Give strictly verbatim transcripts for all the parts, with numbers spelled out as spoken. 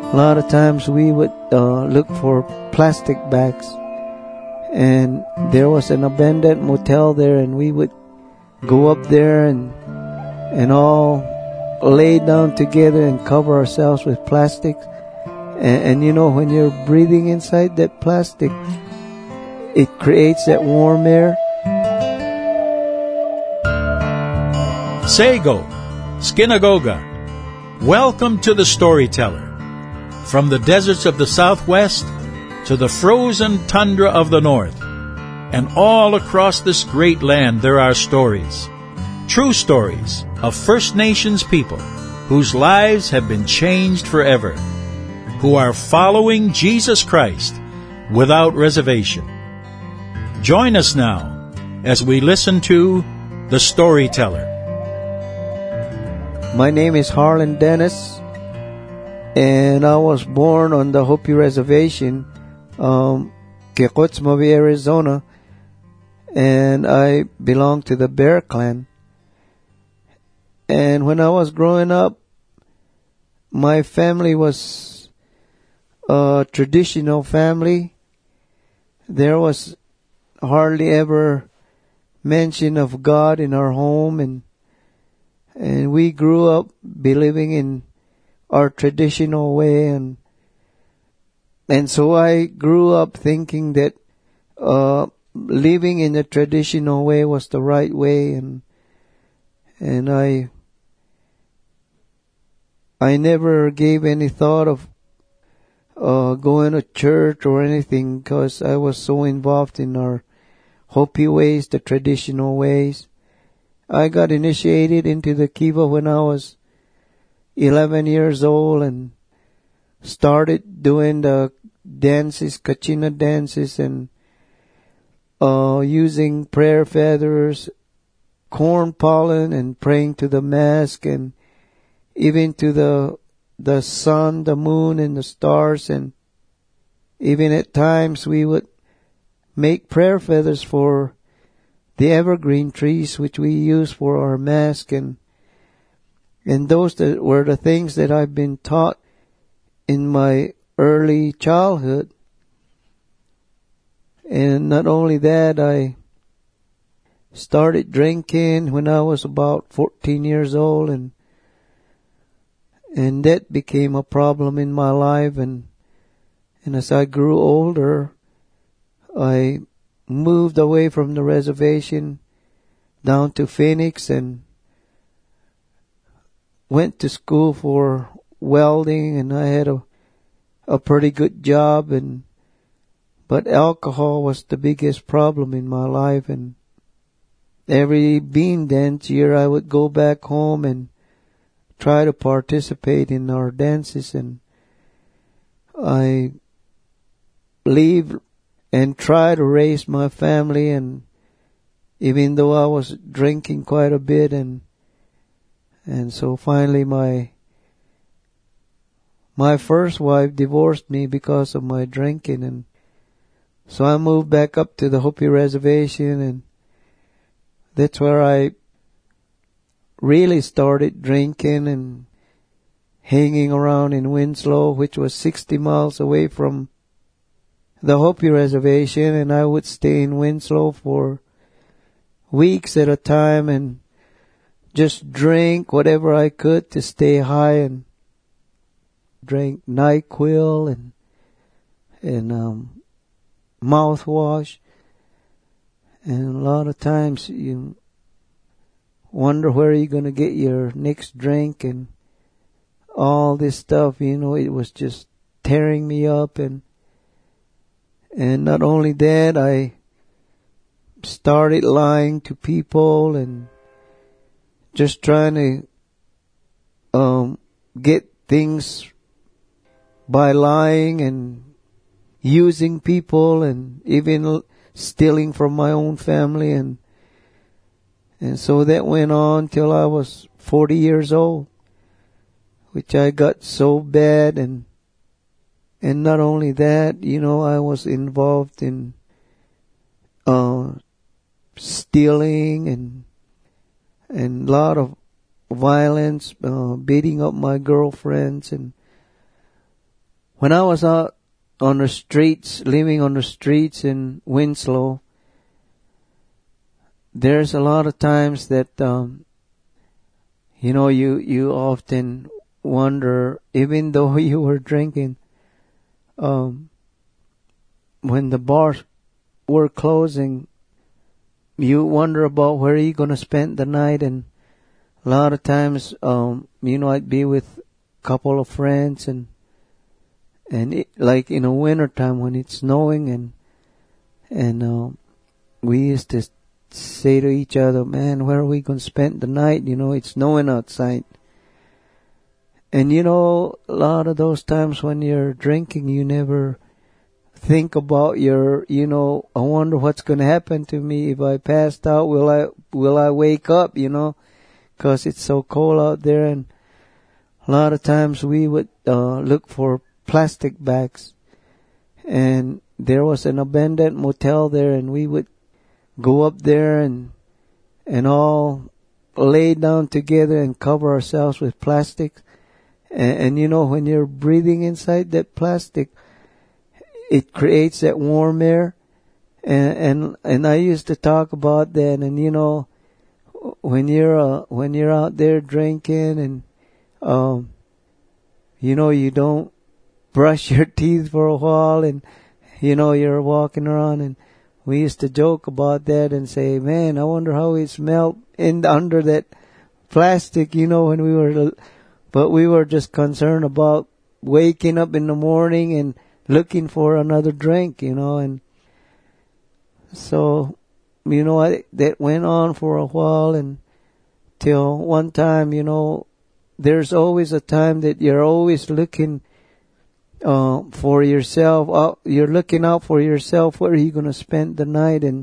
A lot of times we would uh, look for plastic bags, and there was an abandoned motel there, and we would go up there and and all lay down together and cover ourselves with plastic. And, and you know, when you're breathing inside that plastic, it creates that warm air. Sego, Skinagoga, welcome to the Storyteller. From the deserts of the Southwest to the frozen tundra of the North, and all across this great land there are stories, true stories of First Nations people whose lives have been changed forever, who are following Jesus Christ without reservation. Join us now as we listen to The Storyteller. My name is Harlan Dennis, and I was born on the Hopi Reservation, um, Kekutzmavi, Arizona, and I belong to the Bear Clan. And when I was growing up, my family was a traditional family. There was hardly ever mention of God in our home, and and we grew up believing in our traditional way, and and so I grew up thinking that uh living in the traditional way was the right way, and and I I never gave any thought of uh going to church or anything, because I was so involved in our Hopi ways, the traditional ways. I got initiated into the kiva when I was eleven years old and started doing the dances, kachina dances, and uh using prayer feathers, corn pollen, and praying to the mask, and even to the the sun, the moon, and the stars. And even at times we would make prayer feathers for the evergreen trees, which we use for our mask, and and those that were the things that I've been taught in my early childhood. And not only that, I started drinking when I was about fourteen years old, and and that became a problem in my life. And and as I grew older, I moved away from the reservation down to Phoenix and went to school for welding, and I had a a pretty good job, and but alcohol was the biggest problem in my life. And every bean dance year I would go back home and try to participate in our dances, and I leave and try to raise my family. And even though I was drinking quite a bit, and and so finally my my first wife divorced me because of my drinking, and so I moved back up to the Hopi Reservation, and that's where I really started drinking and hanging around in Winslow, which was sixty miles away from the Hopi Reservation. And I would stay in Winslow for weeks at a time and just drink whatever I could to stay high, and drank NyQuil and and um, mouthwash. And a lot of times you wonder where you're going to get your next drink and all this stuff. You know, it was just tearing me up. And and not only that, I started lying to people and just trying to um, get things by lying and using people, and even stealing from my own family. And and so that went on till I was forty years old, which I got so bad. And and not only that, you know, I was involved in uh, stealing and and a lot of violence, uh, beating up my girlfriends, and when I was out on the streets, living on the streets in Winslow, there's a lot of times that, um, you know, you, you often wonder, even though you were drinking, um, when the bars were closing, you wonder about where you're going to spend the night. And a lot of times, um, you know, I'd be with a couple of friends, and and it, like in the winter time when it's snowing, and and uh, we used to say to each other, man, where are we going to spend the night? You know, it's snowing outside. And you know, a lot of those times when you're drinking, you never think about your, you know, I wonder what's going to happen to me if I passed out. Will I, will I wake up, you know, because it's so cold out there. And a lot of times we would uh, look for plastic bags. And there was an abandoned motel there, and we would go up there and and all lay down together and cover ourselves with plastic. And, and you know, when you're breathing inside that plastic, it creates that warm air. And and and I used to talk about that. And you know, when you're uh, when you're out there drinking, and um, you know, you don't brush your teeth for a while, and you know, you're walking around, and we used to joke about that and say, man, I wonder how it smelled in under that plastic, you know, when we were, but we were just concerned about waking up in the morning and looking for another drink, you know. And so, you know, I, that went on for a while, and till one time, you know, there's always a time that you're always looking Uh, for yourself. Uh, you're looking out for yourself. Where are you going to spend the night? And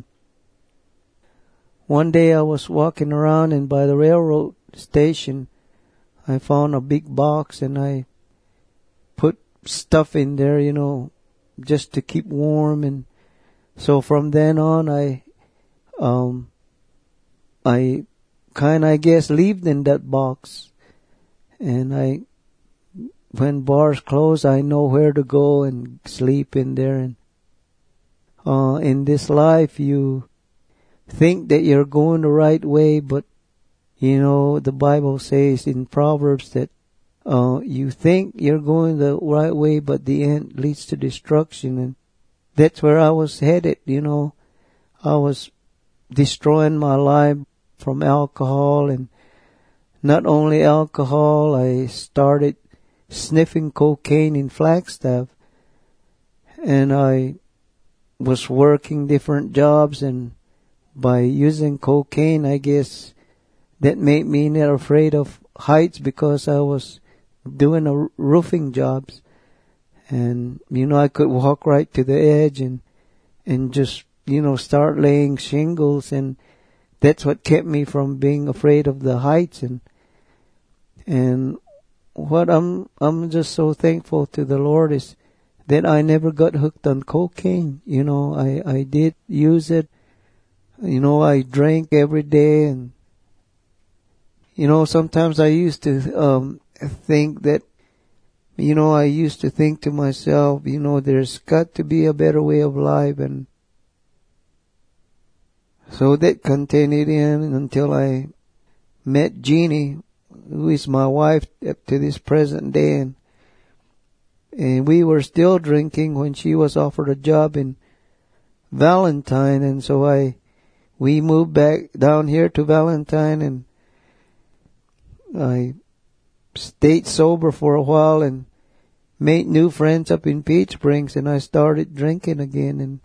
one day I was walking around, and by the railroad station, I found a big box, and I put stuff in there, you know, just to keep warm. And so from then on, I, um, I kind of, I guess, lived in that box. And I, when bars close, I know where to go and sleep in there. And uh, in this life, you think that you're going the right way, but you know, the Bible says in Proverbs that uh, you think you're going the right way, but the end leads to destruction. And that's where I was headed. You know, I was destroying my life from alcohol, and not only alcohol, I started sniffing cocaine in Flagstaff, and I was working different jobs, and by using cocaine, I guess that made me not afraid of heights, because I was doing a roofing jobs, and you know, I could walk right to the edge and and just, you know, start laying shingles, and that's what kept me from being afraid of the heights. And and what I'm, I'm just so thankful to the Lord is that I never got hooked on cocaine. You know, I, I did use it. You know, I drank every day, and, you know, sometimes I used to, um, think that, you know, I used to think to myself, you know, there's got to be a better way of life. And so that continued in until I met Jeannie, who is my wife up to this present day. And, and we were still drinking when she was offered a job in Valentine. And so I, we moved back down here to Valentine, and I stayed sober for a while and made new friends up in Peach Springs, and I started drinking again and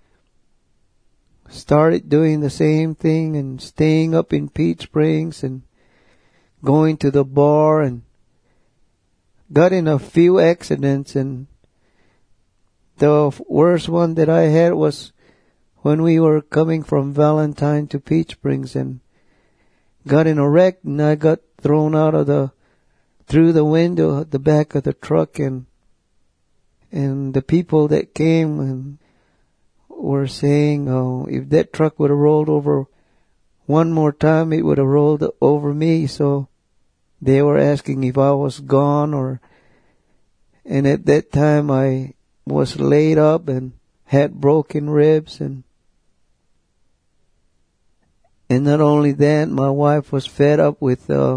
started doing the same thing and staying up in Peach Springs and going to the bar, and got in a few accidents. And the worst one that I had was when we were coming from Valentine to Peach Springs, and got in a wreck, and I got thrown out of the, through the window at the back of the truck. And and the people that came and were saying, oh, if that truck would have rolled over one more time, it would have rolled over me. So they were asking if I was gone, or, And at that time I was laid up and had broken ribs, and and not only that, my wife was fed up with uh,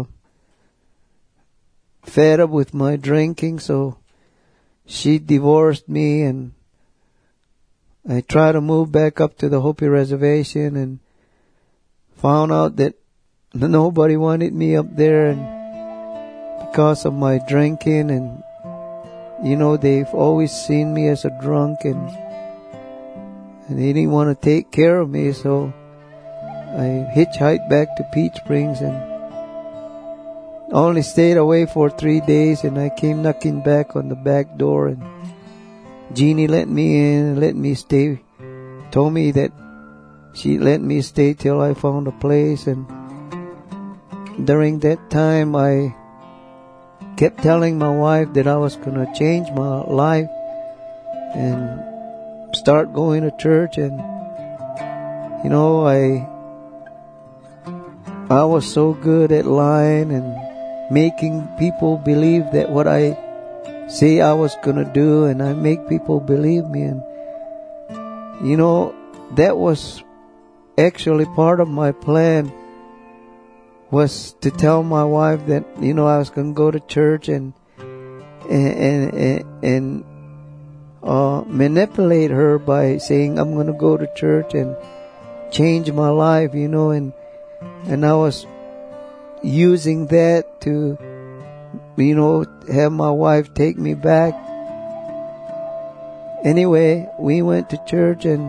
fed up with my drinking, so she divorced me, and I tried to move back up to the Hopi Reservation and found out that nobody wanted me up there, and because of my drinking, and you know, they've always seen me as a drunk, and and they didn't want to take care of me, so I hitchhiked back to Peach Springs and only stayed away for three days, and I came knocking back on the back door, and Jeannie let me in and let me stay. Told me that she let me stay till I found a place, and during that time I kept telling my wife that I was going to change my life and start going to church, and you know, I I was so good at lying and making people believe that what I say I was going to do, and I make people believe me. And you know, that was actually part of my plan, was to tell my wife that, you know, I was going to go to church and and and, and uh, manipulate her by saying I'm going to go to church and change my life, you know, and and I was using that to, you know, have my wife take me back. Anyway, we went to church, and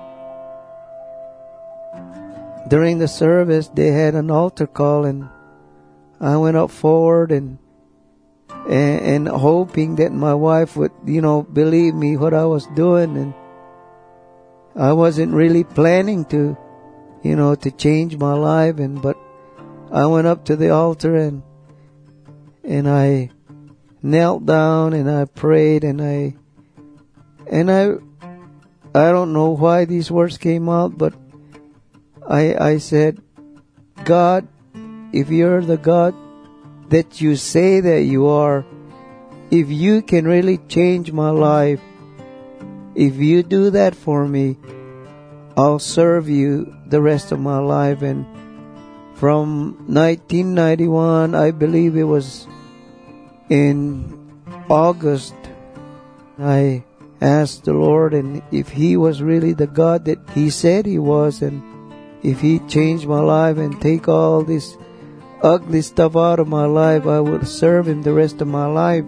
during the service they had an altar call, and I went up forward and and, and hoping that my wife would, you know, believe me what I was doing. And I wasn't really planning to, you know, to change my life, and but I went up to the altar and and I knelt down and I prayed, and I and I I don't know why these words came out, but I I said, God, if you're the God that you say that you are, if you can really change my life, if you do that for me, I'll serve you the rest of my life. And from nineteen ninety-one, I believe it was in August, I asked the Lord, and if He was really the God that He said He was, and if He changed my life and take all this ugly stuff out of my life, I would serve Him the rest of my life.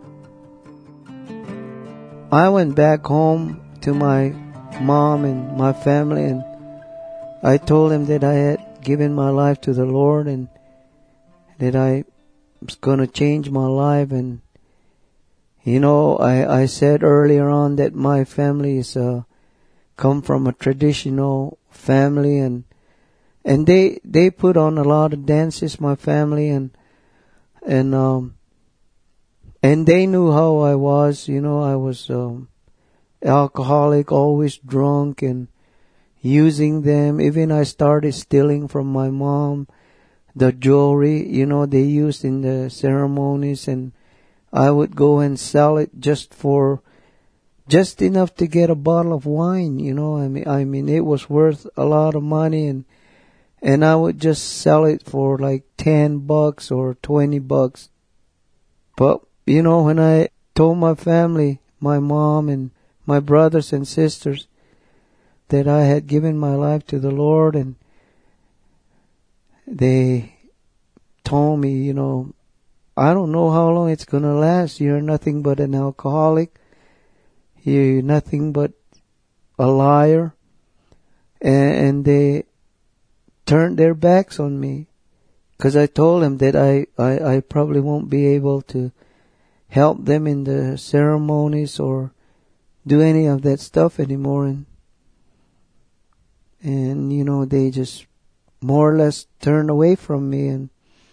I went back home to my mom and my family, and I told them that I had given my life to the Lord, and that I was going to change my life. And you know, I, I said earlier on that my family is uh, come from a traditional family, and and they they put on a lot of dances, my family, and and um and they knew how I was. You know, I was um, alcoholic, always drunk, and using them. Even I started stealing from my mom the jewelry, you know, they used in the ceremonies, and I would go and sell it just for, just enough to get a bottle of wine, you know. I mean, I mean, it was worth a lot of money, and and I would just sell it for like ten bucks or twenty bucks. But you know, when I told my family, my mom and my brothers and sisters, that I had given my life to the Lord, and they told me, you know, I don't know how long it's going to last. You're nothing but an alcoholic. You're nothing but a liar. And, and they turned their backs on me, because I told them that I, I, I probably won't be able to help them in the ceremonies or do any of that stuff anymore. And, and you know, they just more or less turned away from me. And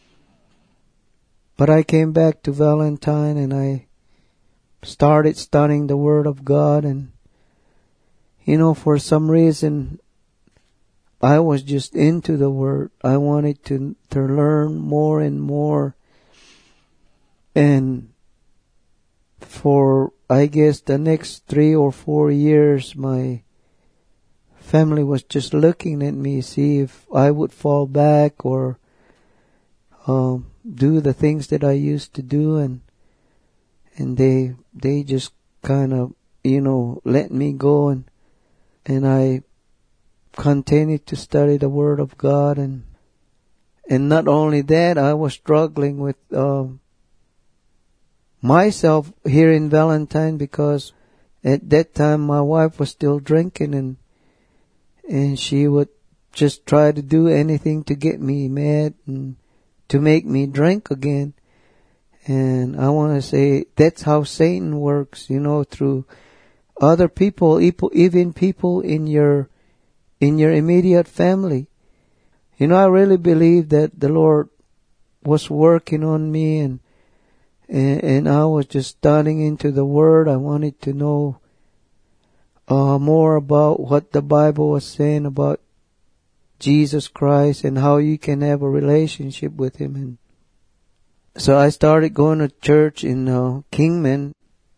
but I came back to Valentine, and I started studying the Word of God, and you know, for some reason I was just into the Word. I wanted to to learn more and more. And for, I guess, the next three or four years, my family was just looking at me, see if I would fall back or um, do the things that I used to do, and and they they just kind of, you know, let me go, and and I continued to study the Word of God, and and not only that, I was struggling with uh, myself here in Valentine, because at that time my wife was still drinking, and and she would just try to do anything to get me mad and to make me drink again. And I want to say that's how Satan works, you know, through other people, even people in your in your immediate family. You know, I really believe that the Lord was working on me, and and, and I was just studying into the Word. I wanted to know uh, more about what the Bible was saying about Jesus Christ and how you can have a relationship with Him. And so I started going to church in uh, Kingman.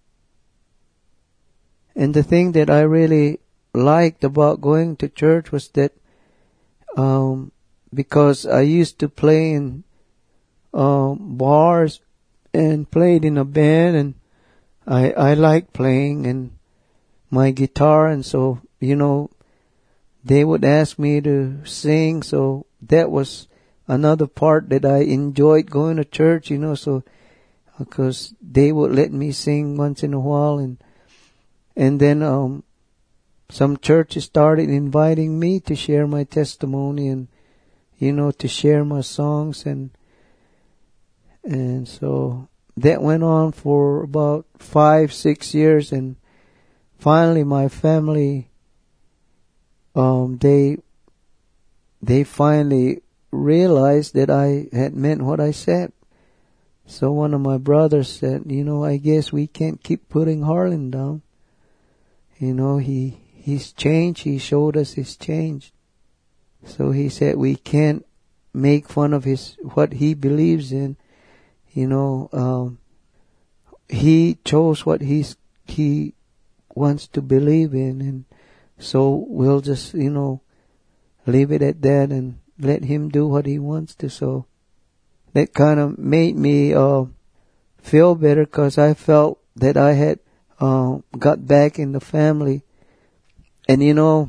And the thing that I really liked about going to church was that um, because I used to play in uh, bars and played in a band, and I I liked playing and my guitar, and so, you know, they would ask me to sing, so that was another part that I enjoyed going to church, you know, so because they would let me sing once in a while, and and then um some churches started inviting me to share my testimony and, you know, to share my songs, and and so that went on for about five, six years, and finally my family um they they finally realized that I had meant what I said. So one of my brothers said, you know, I guess we can't keep putting Harlan down. You know, he he's changed. He showed us he's changed. So he said we can't make fun of his what he believes in. You know, um, he chose what he's he wants to believe in, and so we'll just, you know, leave it at that and let him do what he wants to. So that kind of made me uh, feel better, because I felt that I had uh, got back in the family. And, you know,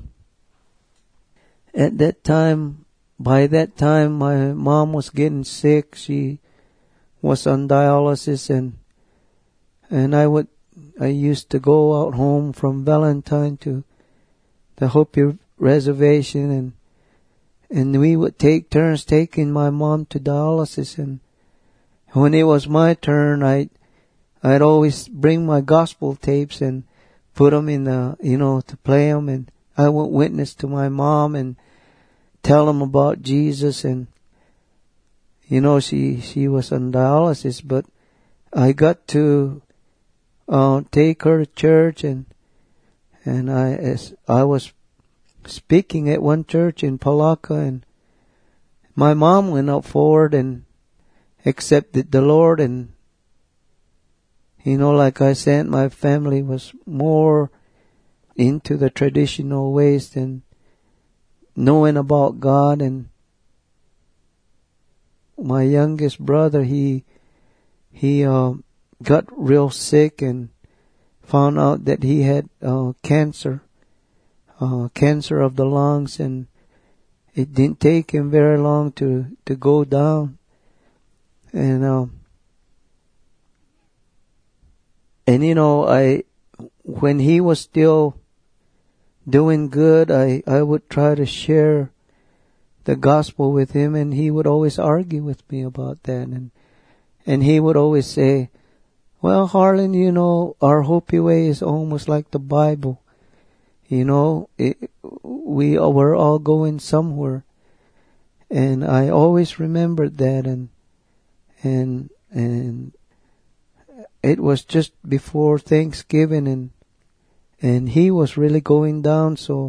at that time, by that time, my mom was getting sick. She was on dialysis, and and I would I used to go out home from Valentine to the Hopi reservation, and and we would take turns taking my mom to dialysis. And when it was my turn, I I'd always bring my gospel tapes and put them in the, you know, to play them, and I would witness to my mom and tell them about Jesus. And you know, she she was on dialysis, but I got to uh, take her to church, and and I as I was speaking at one church in Palaka, and my mom went up forward and accepted the Lord. And you know, like I said, my family was more into the traditional ways than knowing about God. And my youngest brother, he he uh, got real sick and found out that he had uh, cancer, uh, cancer of the lungs, and it didn't take him very long to, to go down. And um, and you know, I when he was still doing good, I, I would try to share the gospel with him, and he would always argue with me about that. And and he would always say, well, Harlan, you know, our Hopi way is almost like the Bible. You know, it, we we're all going somewhere. And I always remembered that, and and and it was just before Thanksgiving, and and he was really going down. So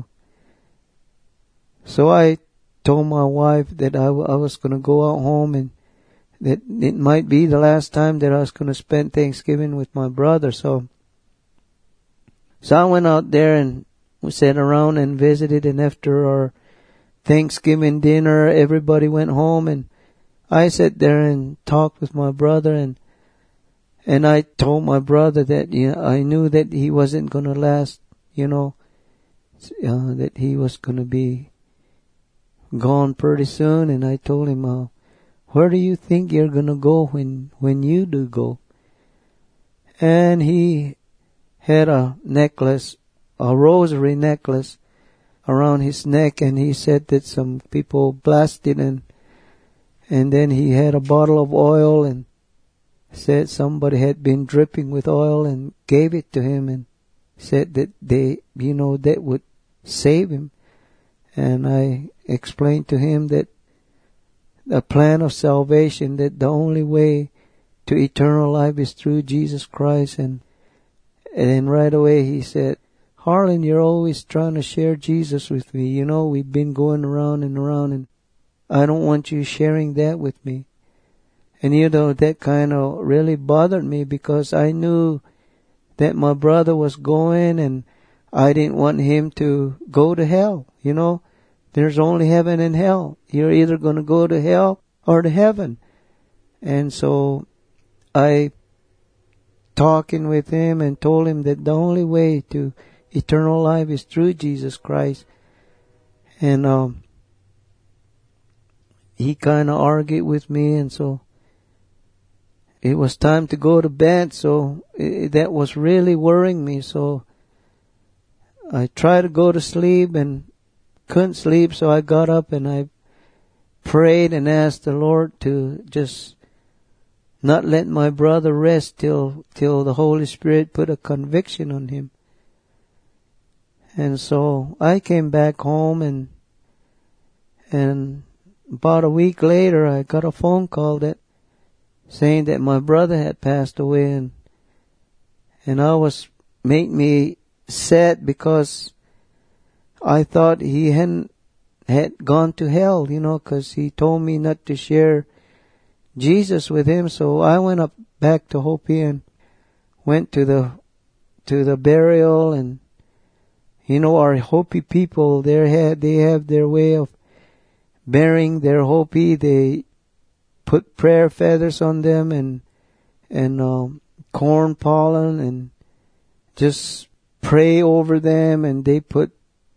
so I told my wife that I, w- I was going to go out home and that it might be the last time that I was going to spend Thanksgiving with my brother. So, so I went out there and we sat around and visited, and after our Thanksgiving dinner, everybody went home, and I sat there and talked with my brother, and and I told my brother that, you know, I knew that he wasn't going to last, you know, uh, that he was going to be gone pretty soon. And I told him, uh, where do you think you're going to go when, when you do go? And he had a necklace, a rosary necklace around his neck, and he said that some people blasted, and and then he had a bottle of oil and said somebody had been dripping with oil and gave it to him and said that they, you know, that would save him. And I explained to him that the plan of salvation, that the only way to eternal life is through Jesus Christ. And, and then right away he said, Harlan, you're always trying to share Jesus with me. You know, we've been going around and around, and I don't want you sharing that with me. And you know, that kind of really bothered me, because I knew that my brother was going, and I didn't want him to go to hell. You know, there's only heaven and hell. You're either going to go to hell or to heaven. And so I talking with him and told him that the only way to eternal life is through Jesus Christ. And um, he kind of argued with me, and so it was time to go to bed. So it, that was really worrying me. So I tried to go to sleep and couldn't sleep. So I got up and I prayed and asked the Lord to just not let my brother rest till till the Holy Spirit put a conviction on him. And so I came back home, and and about a week later I got a phone call that saying that my brother had passed away, and and I was made me sad, because I thought he hadn't had gone to hell, you know, because he told me not to share Jesus with him. So I went up back to Hopi and went to the to the burial. And you know, our Hopi people, they have they have their way of burying their Hopi. They put prayer feathers on them and and um, corn pollen, and just pray over them. And they put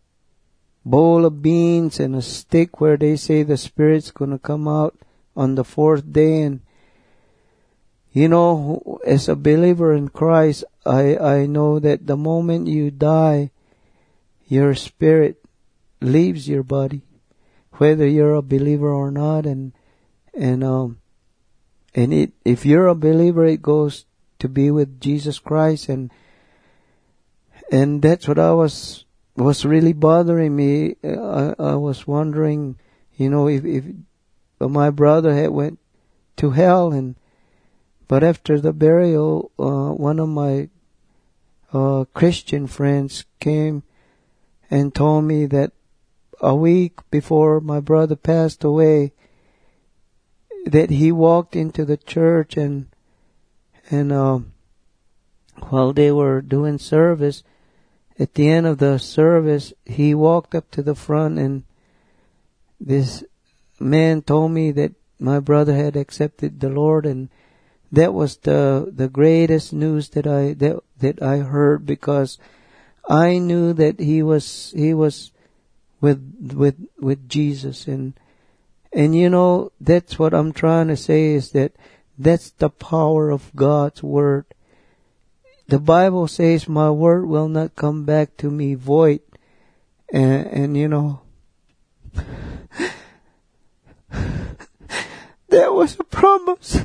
bowl of beans and a stick where they say the spirit's going to come out on the fourth day. And you know, as a believer in Christ, I I know that the moment you die, your spirit leaves your body, whether you're a believer or not. And and um and it if you're a believer, it goes to be with Jesus Christ. And and that's what I was was really bothering me. I, I was wondering, you know, if if my brother had went to hell. And but after the burial, uh, one of my uh, Christian friends came and told me that a week before my brother passed away, that he walked into the church, and and uh, while they were doing service, at the end of the service, he walked up to the front, and this man told me that my brother had accepted the Lord. And that was the the greatest news that I that that I heard, because I knew that he was he was with with with Jesus. And and you know, that's what I'm trying to say, is that that's the power of God's word. The Bible says, my word will not come back to me void. And, and you know, there was a promise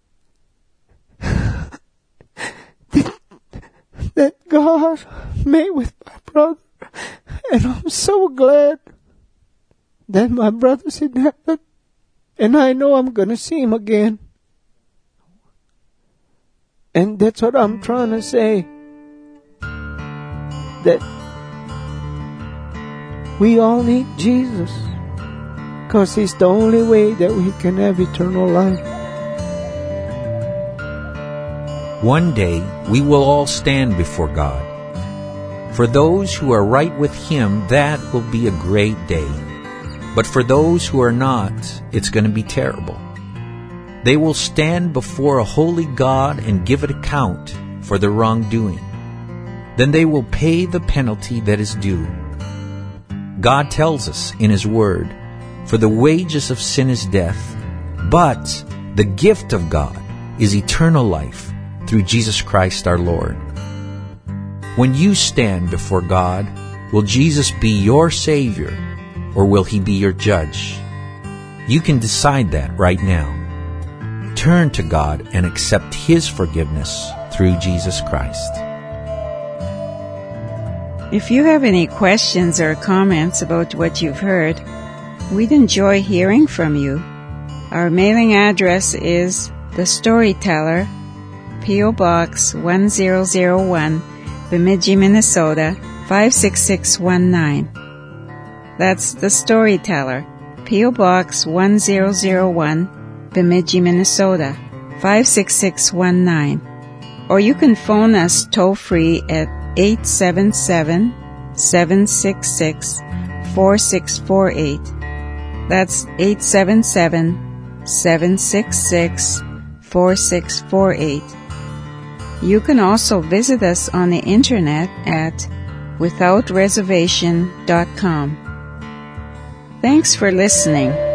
that, that God made with my brother. And I'm so glad that my brother's in heaven. And I know I'm going to see him again. And that's what I'm trying to say. That we all need Jesus, because he's the only way that we can have eternal life. One day we will all stand before God. For those who are right with Him, that will be a great day. But for those who are not, it's going to be terrible. They will stand before a holy God and give an account for their wrongdoing. Then they will pay the penalty that is due. God tells us in His Word, "For the wages of sin is death, but the gift of God is eternal life through Jesus Christ our Lord." When you stand before God, will Jesus be your Savior, or will He be your judge? You can decide that right now. Turn to God and accept His forgiveness through Jesus Christ. If you have any questions or comments about what you've heard, we'd enjoy hearing from you. Our mailing address is The Storyteller, P O. Box one thousand one, Bemidji, Minnesota five six six one nine. That's The Storyteller, P O. Box one thousand one, Bemidji, Minnesota five six six one nine. Or you can phone us toll-free at eight seven seven, seven six six, four six four eight. That's eight seven seven, seven six six, four six four eight. You can also visit us on the internet at without reservation dot com. Thanks for listening.